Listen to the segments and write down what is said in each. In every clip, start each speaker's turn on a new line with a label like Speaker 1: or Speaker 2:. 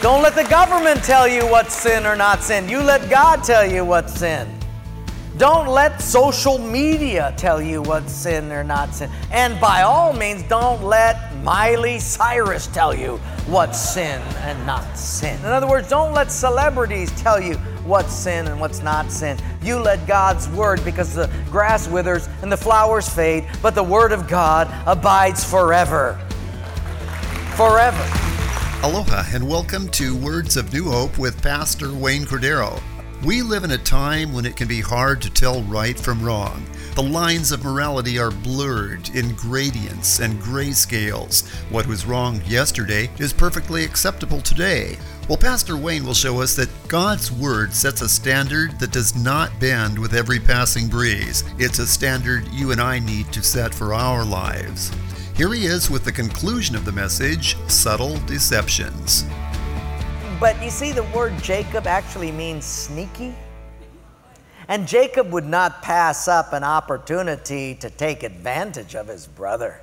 Speaker 1: Don't let the government tell you what's sin or not sin. You let God tell you what's sin. Don't let social media tell you what's sin or not sin. And by all means, don't let Miley Cyrus tell you what's sin and not sin. In other words, don't let celebrities tell you what's sin and what's not sin. You let God's Word, because the grass withers and the flowers fade, but the Word of God abides forever. Forever.
Speaker 2: Aloha and welcome to Words of New Hope with Pastor Wayne Cordero. We live in a time when it can be hard to tell right from wrong. The lines of morality are blurred in gradients and grayscales. What was wrong yesterday is perfectly acceptable today. Well, Pastor Wayne will show us that God's Word sets a standard that does not bend with every passing breeze. It's a standard you and I need to set for our lives. Here he is with the conclusion of the message, Subtle Deceptions.
Speaker 1: But you see, the word Jacob actually means sneaky. And Jacob would not pass up an opportunity to take advantage of his brother.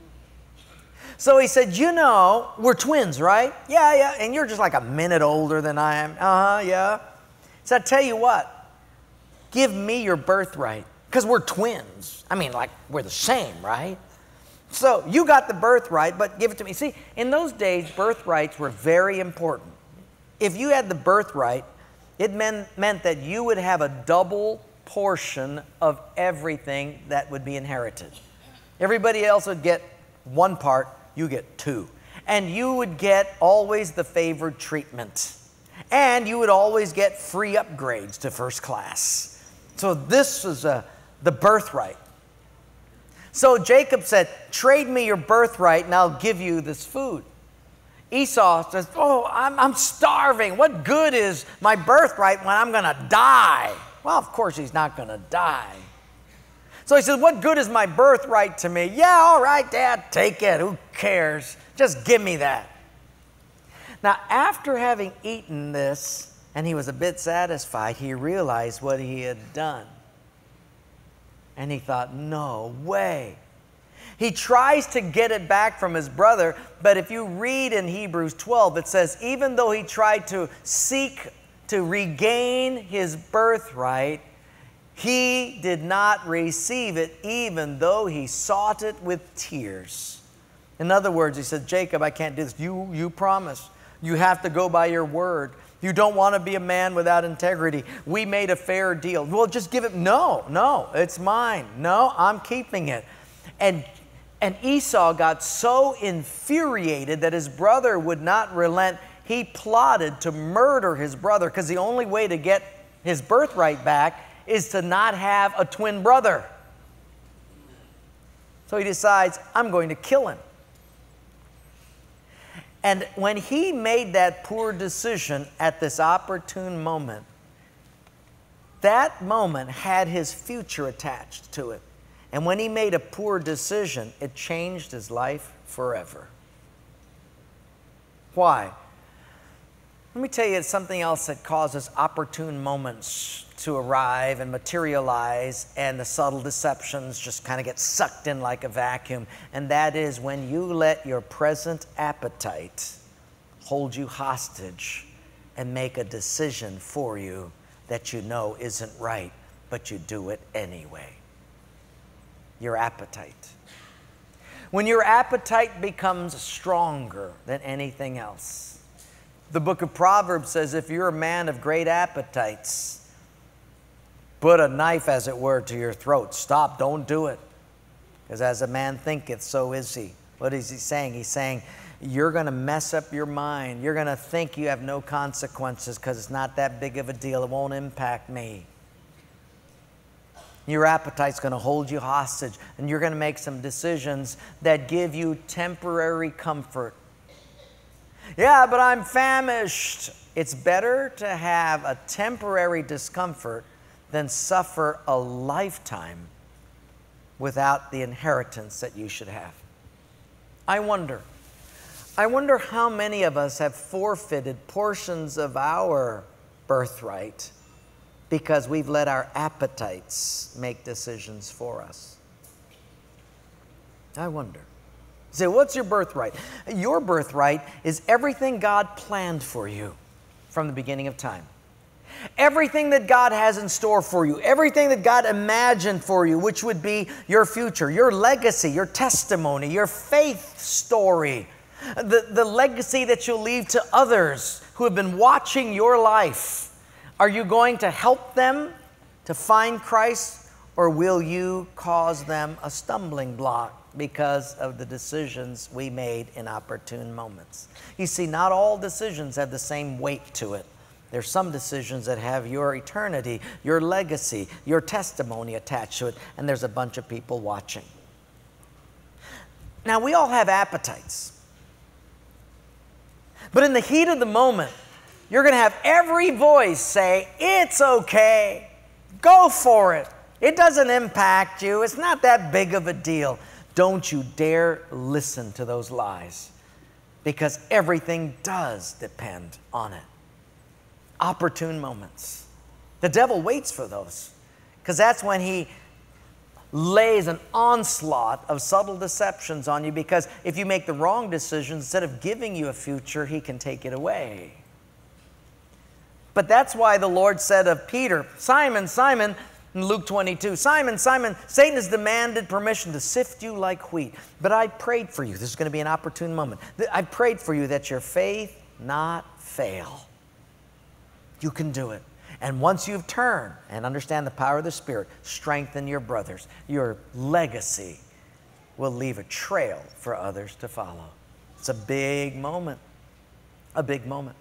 Speaker 1: So he said, you know, we're twins, right? Yeah, and you're just like a minute older than I am. Yeah. So I tell you what, give me your birthright, because we're twins. I mean, like, we're the same, right? So you got the birthright, but give it to me. See, in those days, birthrights were very important. If you had the birthright, it meant that you would have a double portion of everything that would be inherited. Everybody else would get one part, you get two. And you would get always the favored treatment. And you would always get free upgrades to first class. So this was the birthright. So Jacob said, trade me your birthright and I'll give you this food. Esau says, I'm starving. What good is my birthright when I'm going to die? Well, of course he's not going to die. So he says, what good is my birthright to me? Yeah, all right, Dad, take it. Who cares? Just give me that. Now, after having eaten this, and he was a bit satisfied, he realized what he had done. And he thought, no way. He tries to get it back from his brother, but if you read in Hebrews 12, it says, even though he tried to seek to regain his birthright, he did not receive it, even though he sought it with tears. In other words, he said, Jacob, I can't do this. You promised. You have to go by your word. You don't want to be a man without integrity. We made a fair deal. Well, just give it. No, it's mine. No, I'm keeping it. And Esau got so infuriated that his brother would not relent. He plotted to murder his brother, because the only way to get his birthright back is to not have a twin brother. So he decides, I'm going to kill him. And when he made that poor decision at this opportune moment, that moment had his future attached to it. And when he made a poor decision, it changed his life forever. Why? Let me tell you something else that causes opportune moments to arrive and materialize, and the subtle deceptions just kind of get sucked in like a vacuum. And that is when you let your present appetite hold you hostage and make a decision for you that you know isn't right, but you do it anyway. Your appetite. When your appetite becomes stronger than anything else. The book of Proverbs says, if you're a man of great appetites, put a knife, as it were, to your throat. Stop, don't do it. Because as a man thinketh, so is he. What is he saying? He's saying, you're going to mess up your mind. You're going to think you have no consequences because it's not that big of a deal. It won't impact me. Your appetite's going to hold you hostage, and you're going to make some decisions that give you temporary comfort. Yeah, but I'm famished. It's better to have a temporary discomfort than suffer a lifetime without the inheritance that you should have. I wonder how many of us have forfeited portions of our birthright because we've let our appetites make decisions for us. I wonder. say, what's your birthright? Your birthright is everything God planned for you from the beginning of time. Everything that God has in store for you, everything that God imagined for you, which would be your future, your legacy, your testimony, your faith story, the legacy that you'll leave to others who have been watching your life. Are you going to help them to find Christ, or will you cause them a stumbling block because of the decisions we made in opportune moments? You see, not all decisions have the same weight to it. There's some decisions that have your eternity, your legacy, your testimony attached to it, and there's a bunch of people watching. Now, we all have appetites. But in the heat of the moment, you're going to have every voice say, it's okay, go for it. It doesn't impact you. It's not that big of a deal. Don't you dare listen to those lies, because everything does depend on it. Opportune moments. The devil waits for those, because that's when he lays an onslaught of subtle deceptions on you, because if you make the wrong decisions, instead of giving you a future, he can take it away. But that's why the Lord said of Peter, Simon, Simon, in Luke 22, Simon, Simon, Satan has demanded permission to sift you like wheat. But I prayed for you. This is going to be an opportune moment. I prayed for you that your faith not fail. You can do it. And once you've turned and understand the power of the Spirit, strengthen your brothers. Your legacy will leave a trail for others to follow. It's a big moment. A big moment.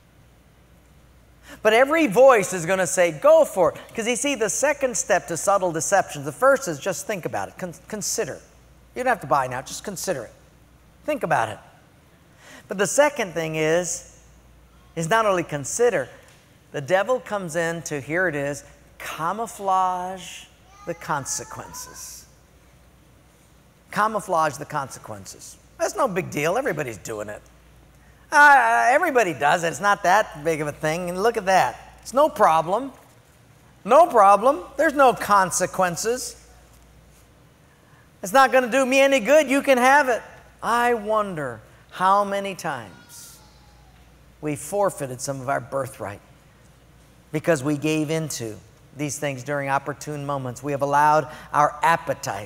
Speaker 1: But every voice is going to say, go for it. Because you see, the second step to subtle deception, the first is just think about it. Consider. You don't have to buy now, just consider it. Think about it. But the second thing is not only consider, the devil comes in to, here it is, camouflage the consequences. Camouflage the consequences. That's no big deal. Everybody's doing it. Everybody does it. It's not that big of a thing. And look at that. It's no problem. No problem. There's no consequences. It's not going to do me any good. You can have it. I wonder how many times we forfeited some of our birthright because we gave into these things during opportune moments. We have allowed our appetite.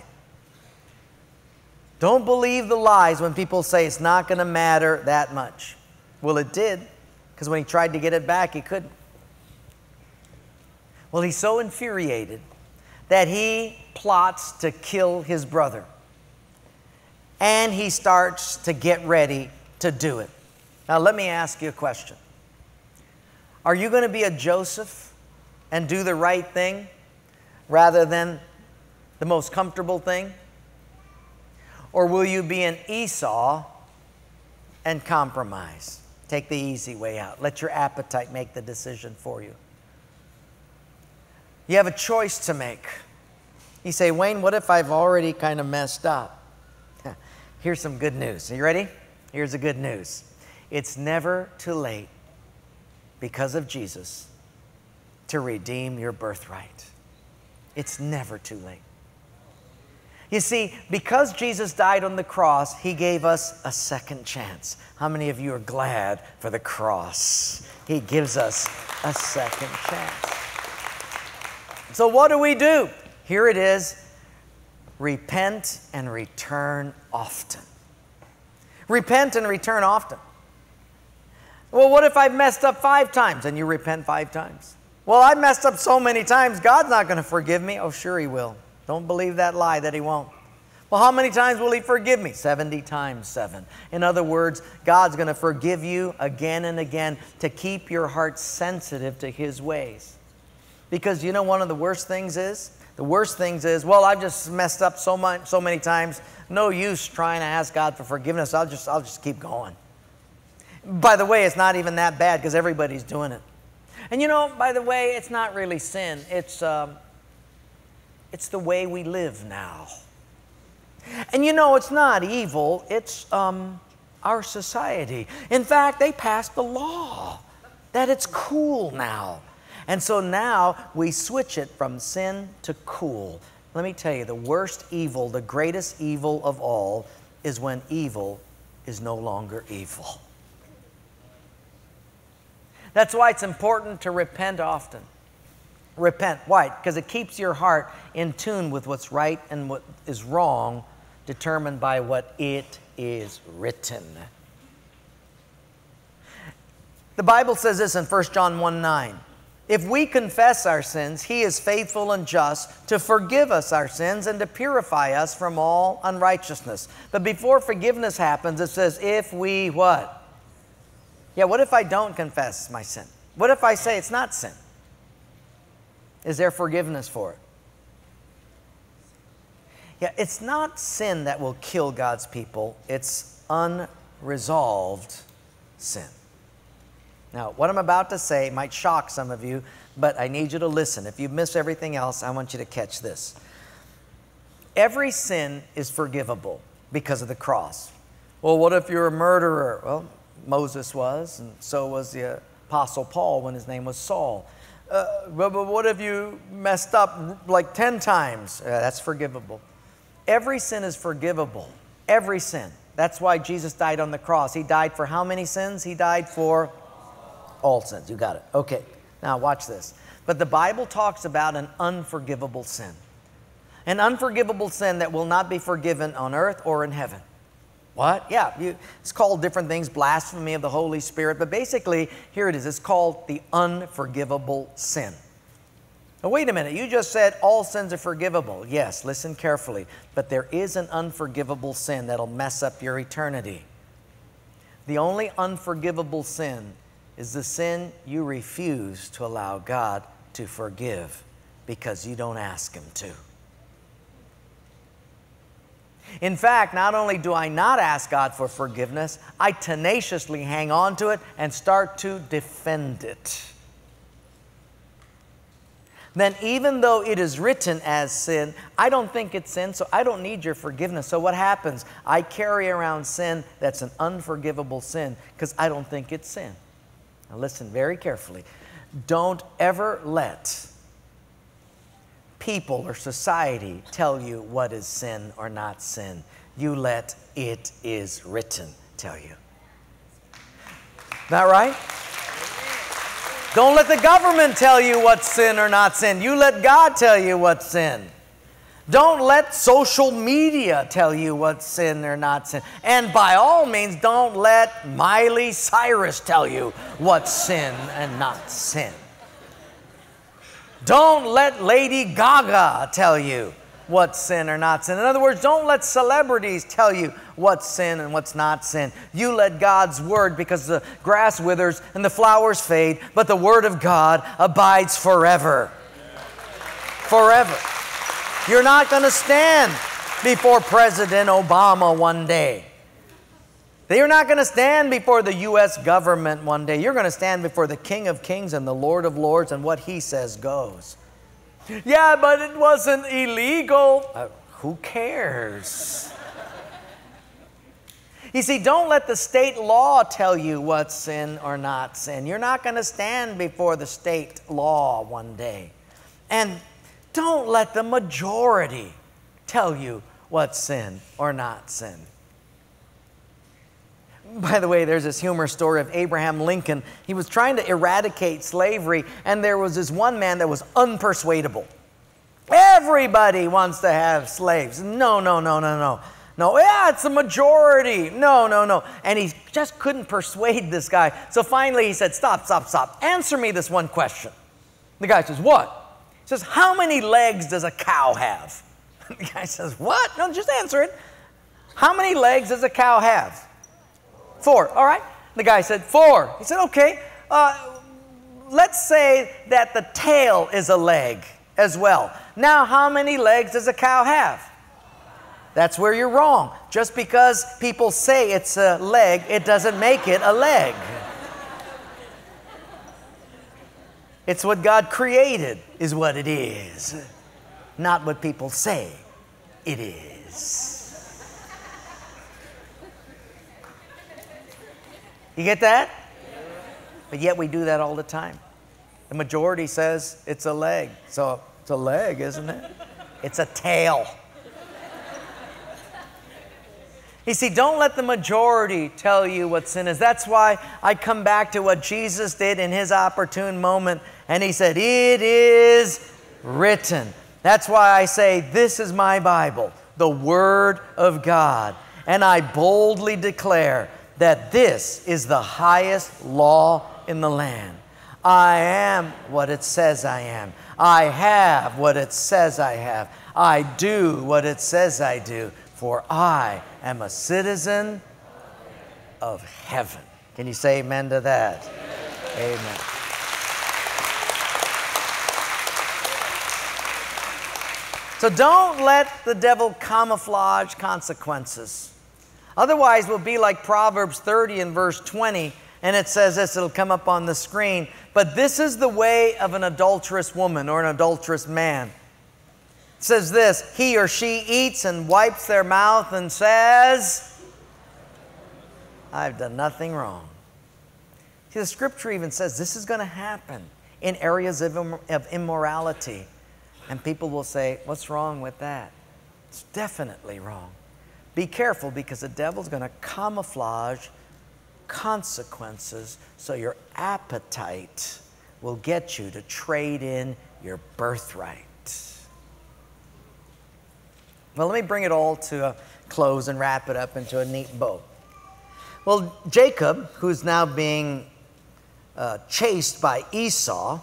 Speaker 1: Don't believe the lies when people say it's not going to matter that much. Well, it did, because when he tried to get it back, he couldn't. Well, he's so infuriated that he plots to kill his brother. And he starts to get ready to do it. Now, let me ask you a question. Are you going to be a Joseph and do the right thing rather than the most comfortable thing? Or will you be an Esau and compromise? Take the easy way out. Let your appetite make the decision for you. You have a choice to make. You say, Wayne, what if I've already kind of messed up? Here's some good news. Are you ready? Here's the good news. It's never too late, because of Jesus, to redeem your birthright. It's never too late. You see, because Jesus died on the cross, he gave us a second chance. How many of you are glad for the cross? He gives us a second chance. So what do? Here it is. Repent and return often. Repent and return often. Well, what if I've messed up 5 times and you repent 5 times? Well, I've messed up so many times, God's not going to forgive me. Oh, sure he will. Don't believe that lie that he won't. Well, how many times will he forgive me? 70 times 7. In other words, God's going to forgive you again and again to keep your heart sensitive to his ways. Because you know one of the worst things is? The worst things is, well, I've just messed up so many times. No use trying to ask God for forgiveness. I'll just keep going. By the way, it's not even that bad because everybody's doing it. And you know, by the way, it's not really sin. It's the way we live now. And you know, it's not evil. It's our society. In fact, they passed the law that it's cool now. And so now we switch it from sin to cool. Let me tell you, the worst evil, the greatest evil of all, is when evil is no longer evil. That's why it's important to repent often. Repent. Why? Because it keeps your heart in tune with what's right and what is wrong, determined by what it is written. The Bible says this in 1 John 1:9. If we confess our sins, He is faithful and just to forgive us our sins and to purify us from all unrighteousness. But before forgiveness happens, it says, if we what? Yeah, what if I don't confess my sin? What if I say it's not sin? Is there forgiveness for it? Yeah, it's not sin that will kill God's people. It's unresolved sin. Now, what I'm about to say might shock some of you, but I need you to listen. If you miss everything else, I want you to catch this. Every sin is forgivable because of the cross. Well, what if you're a murderer? Well, Moses was, and so was the Apostle Paul when his name was Saul. But what if you messed up like 10 times? That's forgivable. Every sin is forgivable. Every sin. That's why Jesus died on the cross. He died for how many sins? He died for all sins. You got it. Okay. Now watch this. But the Bible talks about an unforgivable sin. An unforgivable sin that will not be forgiven on earth or in heaven. What? Yeah, it's called different things, blasphemy of the Holy Spirit. But basically, here it is. It's called the unforgivable sin. Now, wait a minute. You just said all sins are forgivable. Yes, listen carefully. But there is an unforgivable sin that'll mess up your eternity. The only unforgivable sin is the sin you refuse to allow God to forgive because you don't ask Him to. In fact, not only do I not ask God for forgiveness, I tenaciously hang on to it and start to defend it. Then even though it is written as sin, I don't think it's sin, so I don't need your forgiveness. So what happens? I carry around sin that's an unforgivable sin because I don't think it's sin. Now listen very carefully. Don't ever let people or society tell you what is sin or not sin. You let it is written tell you. That right? Don't let the government tell you what's sin or not sin. You let God tell you what's sin. Don't let social media tell you what's sin or not sin. And by all means, don't let Miley Cyrus tell you what's sin and not sin. Don't let Lady Gaga tell you what's sin or not sin. In other words, don't let celebrities tell you what's sin and what's not sin. You let God's Word, because the grass withers and the flowers fade, but the Word of God abides forever. Forever. You're not going to stand before President Obama one day. You're not going to stand before the U.S. government one day. You're going to stand before the King of Kings and the Lord of Lords, and what He says goes. Yeah, but it wasn't illegal. Who cares? You see, don't let the state law tell you what's sin or not sin. You're not going to stand before the state law one day. And don't let the majority tell you what's sin or not sin. By the way, there's this humorous story of Abraham Lincoln. He was trying to eradicate slavery, and there was this one man that was unpersuadable. Everybody wants to have slaves. No. No, yeah, it's a majority. No. And he just couldn't persuade this guy. So finally he said, stop. Answer me this one question. The guy says, what? He says, how many legs does a cow have? The guy says, what? No, just answer it. How many legs does a cow have? 4. All right. The guy said, 4. He said, okay. Let's say that the tail is a leg as well. Now, how many legs does a cow have? That's where you're wrong. Just because people say it's a leg, it doesn't make it a leg. It's what God created is what it is, not what people say it is. You get that? But yet we do that all the time. The majority says it's a leg. So it's a leg, isn't it? It's a tail. You see, don't let the majority tell you what sin is. That's why I come back to what Jesus did in his opportune moment. And he said, it is written. That's why I say, this is my Bible, the Word of God. And I boldly declare that this is the highest law in the land. I am what it says I am. I have what it says I have. I do what it says I do. For I am a citizen of heaven. Can you say amen to that? Amen. So don't let the devil camouflage consequences. Otherwise, we'll be like Proverbs 30 and verse 20, and it says this, it'll come up on the screen. But this is the way of an adulterous woman or an adulterous man. It says this, he or she eats and wipes their mouth and says, I've done nothing wrong. See, the scripture even says this is going to happen in areas of immorality. And people will say, what's wrong with that? It's definitely wrong. Be careful, because the devil's going to camouflage consequences so your appetite will get you to trade in your birthright. Well, let me bring it all to a close and wrap it up into a neat bow. Well, Jacob, who's now being chased by Esau,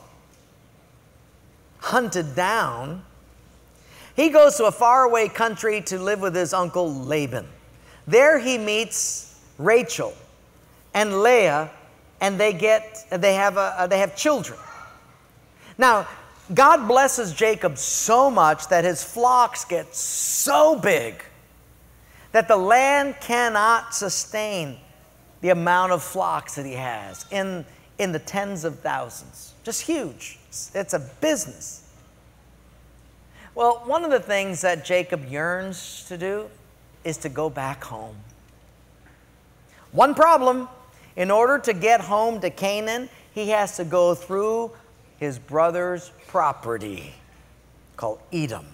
Speaker 1: hunted down, he goes to a faraway country to live with his uncle Laban. There he meets Rachel and Leah, and they have children. Now, God blesses Jacob so much that his flocks get so big that the land cannot sustain the amount of flocks that he has in the tens of thousands. Just huge. It's a business. Well, one of the things that Jacob yearns to do is to go back home. One problem, in order to get home to Canaan, he has to go through his brother's property called Edom.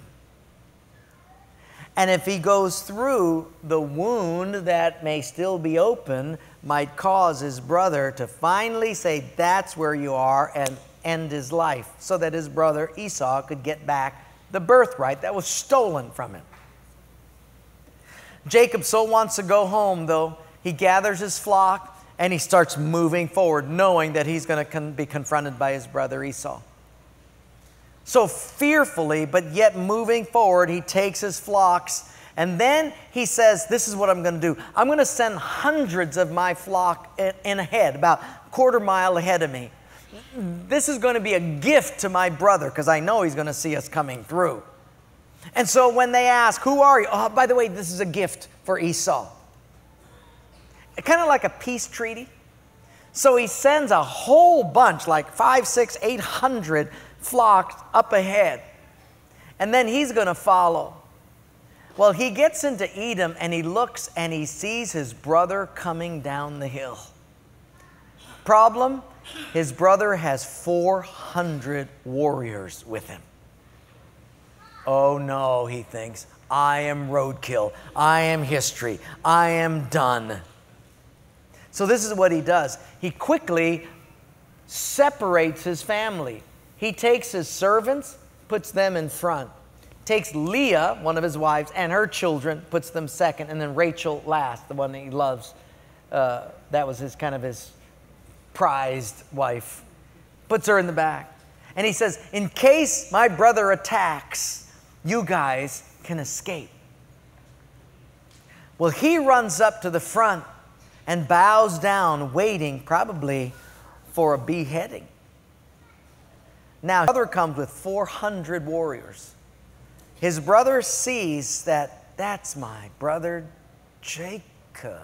Speaker 1: And if he goes through, the wound that may still be open might cause his brother to finally say, that's where you are, and end his life, so that his brother Esau could get back the birthright that was stolen from him. Jacob so wants to go home, though, he gathers his flock and he starts moving forward, knowing that he's going to be confronted by his brother Esau. So fearfully, but yet moving forward, he takes his flocks, and then he says, this is what I'm going to do. I'm going to send hundreds of my flock in ahead, about a quarter mile ahead of me. This is going to be a gift to my brother, because I know he's going to see us coming through. And so when they ask, who are you? Oh, by the way, this is a gift for Esau. Kind of like a peace treaty. So he sends a whole bunch, like 500, 600, 800 flocks up ahead. And then he's going to follow. Well, he gets into Edom and he looks and he sees his brother coming down the hill. Problem? His brother has 400 warriors with him. Oh no, he thinks, I am roadkill. I am history. I am done. So this is what he does. He quickly separates his family. He takes his servants, puts them in front. Takes Leah, one of his wives, and her children, puts them second, and then Rachel last, the one that he loves. That was his prized wife. Puts her in the back. And he says, in case my brother attacks, you guys can escape. Well, he runs up to the front and bows down, waiting probably for a beheading. Now, his brother comes with 400 warriors. His brother sees that that's my brother Jacob.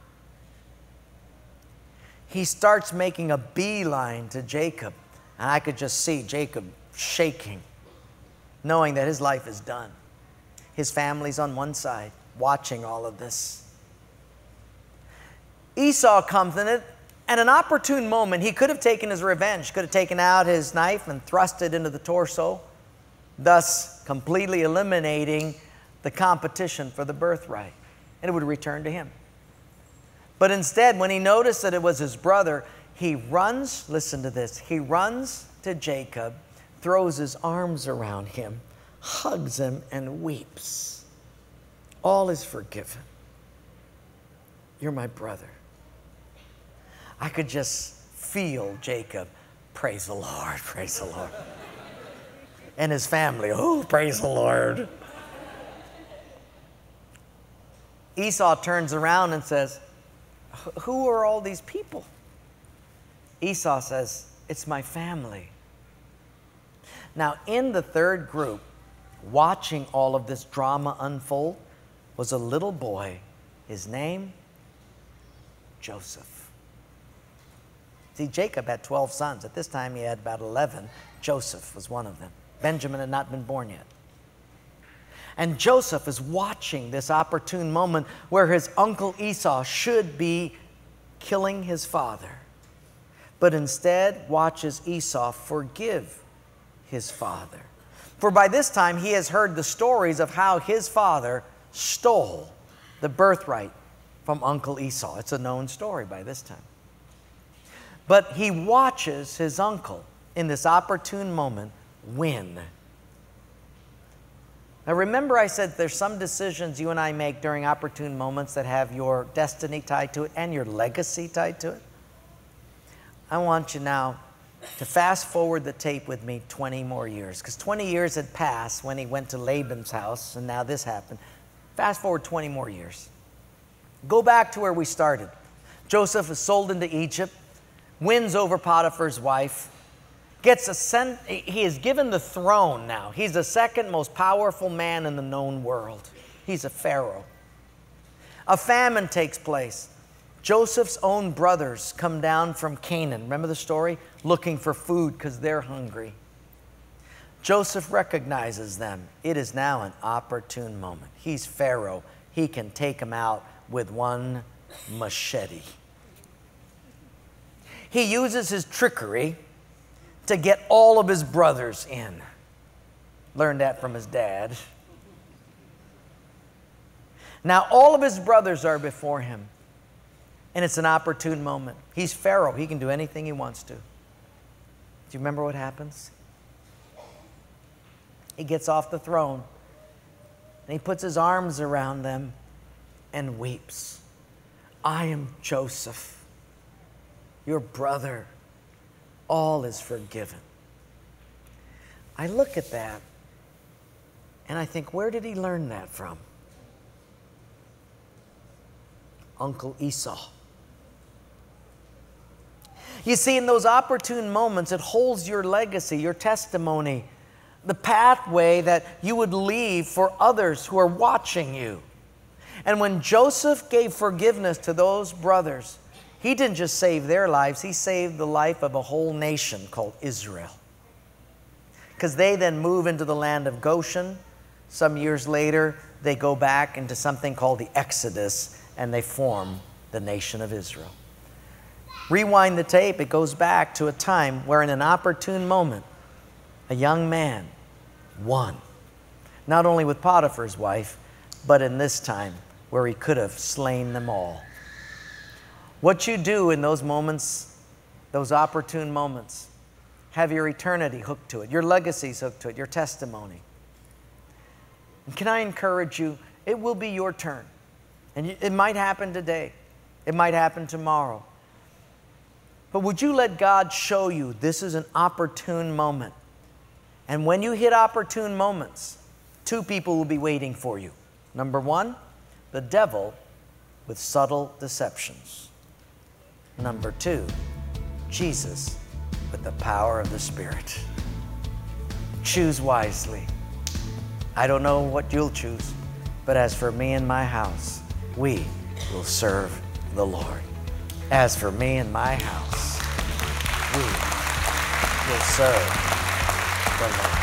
Speaker 1: He starts making a beeline to Jacob. And I could just see Jacob shaking, knowing that his life is done. His family's on one side, watching all of this. Esau comes in it, at an opportune moment, he could have taken his revenge, could have taken out his knife and thrust it into the torso, thus completely eliminating the competition for the birthright. and it would return to him. But instead, when he noticed that it was his brother, he runs, listen to this, he runs to Jacob, throws his arms around him, hugs him, and weeps. All is forgiven. You're my brother. I could just feel Jacob, praise the Lord, praise the Lord. And his family, oh, praise the Lord. Esau turns around and says, who are all these people? Esau says, it's my family. Now, in the third group, watching all of this drama unfold, was a little boy. His name, Joseph. See, Jacob had 12 sons. At this time, he had about 11. Joseph was one of them. Benjamin had not been born yet. And Joseph is watching this opportune moment where his uncle Esau should be killing his father, but instead watches Esau forgive his father. For by this time, he has heard the stories of how his father stole the birthright from Uncle Esau. It's a known story by this time. But he watches his uncle in this opportune moment win. Now remember, I said there's some decisions you and I make during opportune moments that have your destiny tied to it and your legacy tied to it. I want you now to fast forward the tape with me 20 more years, because 20 years had passed when he went to Laban's house, and now this happened. Fast forward 20 more years. Go back to where we started. Joseph is sold into Egypt, wins over Potiphar's wife, he is given the throne now. He's the second most powerful man in the known world. He's a pharaoh. A famine takes place. Joseph's own brothers come down from Canaan. Remember the story? Looking for food because they're hungry. Joseph recognizes them. It is now an opportune moment. He's Pharaoh. He can take them out with one machete. He uses his trickery to get all of his brothers in. Learned that from his dad. Now all of his brothers are before him, and it's an opportune moment. He's Pharaoh. He can do anything he wants to. Do you remember what happens? He gets off the throne, and he puts his arms around them and weeps. I am Joseph, your brother. All is forgiven. I look at that and I think, where did he learn that from? Uncle Esau. You see, in those opportune moments, it holds your legacy, your testimony, the pathway that you would leave for others who are watching you. And when Joseph gave forgiveness to those brothers, he didn't just save their lives, he saved the life of a whole nation called Israel. Because they then move into the land of Goshen. Some years later, they go back into something called the Exodus, and they form the nation of Israel. Rewind the tape, it goes back to a time where in an opportune moment, a young man won. Not only with Potiphar's wife, but in this time where he could have slain them all. What you do in those moments, those opportune moments, have your eternity hooked to it, your legacy's hooked to it, your testimony. And can I encourage you, it will be your turn. And it might happen today. It might happen tomorrow. But would you let God show you this is an opportune moment? And when you hit opportune moments, two people will be waiting for you. Number one, the devil with subtle deceptions. Number two, Jesus with the power of the Spirit. Choose wisely. I don't know what you'll choose, but as for me and my house, we will serve the Lord. As for me and my house, we will serve the Lord.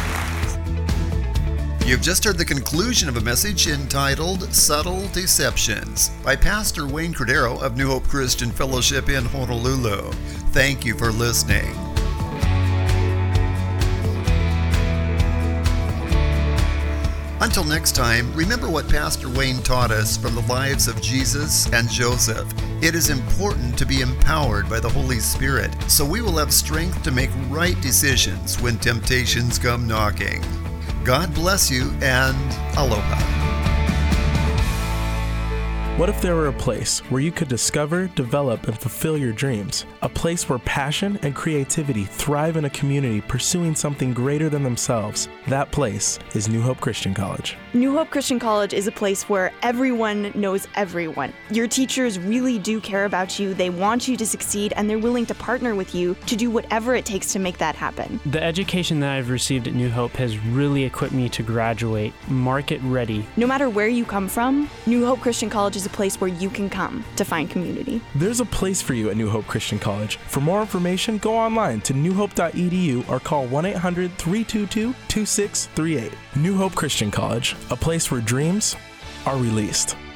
Speaker 2: You've just heard the conclusion of a message entitled Subtle Deceptions by Pastor Wayne Cordero of New Hope Christian Fellowship in Honolulu. Thank you for listening. Until next time, remember what Pastor Wayne taught us from the lives of Jesus and Joseph. It is important to be empowered by the Holy Spirit, so we will have strength to make right decisions when temptations come knocking. God bless you, and aloha.
Speaker 3: What if there were a place where you could discover, develop, and fulfill your dreams? A place where passion and creativity thrive in a community pursuing something greater than themselves. That place is New Hope Christian College.
Speaker 4: New Hope Christian College is a place where everyone knows everyone. Your teachers really do care about you, they want you to succeed, and they're willing to partner with you to do whatever it takes to make that happen.
Speaker 5: The education that I've received at New Hope has really equipped me to graduate market ready.
Speaker 4: No matter where you come from, New Hope Christian College is a place where you can come to find community.
Speaker 3: There's a place for you at New Hope Christian College. For more information, go online to newhope.edu or call 1-800-322-2638. New Hope Christian College, a place where dreams are released.